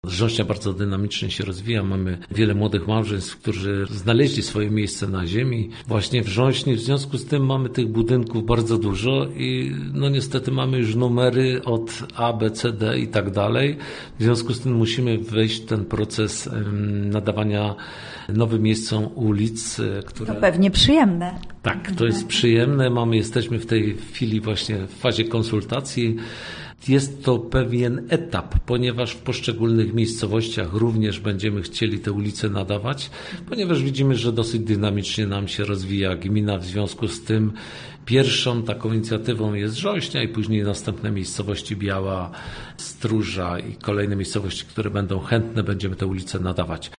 Żośnia bardzo dynamicznie się rozwija. Mamy wiele młodych małżeństw, którzy znaleźli swoje miejsce na ziemi właśnie w Żośni. W związku z tym mamy tych budynków bardzo dużo i niestety mamy już numery od A, B, C, D i tak dalej. W związku z tym musimy wejść w ten proces nadawania nowym miejscom ulic, które... To pewnie przyjemne. Tak, to jest przyjemne. Jesteśmy w tej chwili właśnie w fazie konsultacji. Jest to pewien etap, ponieważ w poszczególnych miejscowościach również będziemy chcieli te ulice nadawać, ponieważ widzimy, że dosyć dynamicznie nam się rozwija gmina. W związku z tym pierwszą taką inicjatywą jest Żośnia i później następne miejscowości Biała, Stróża i kolejne miejscowości, które będą chętne, będziemy te ulice nadawać.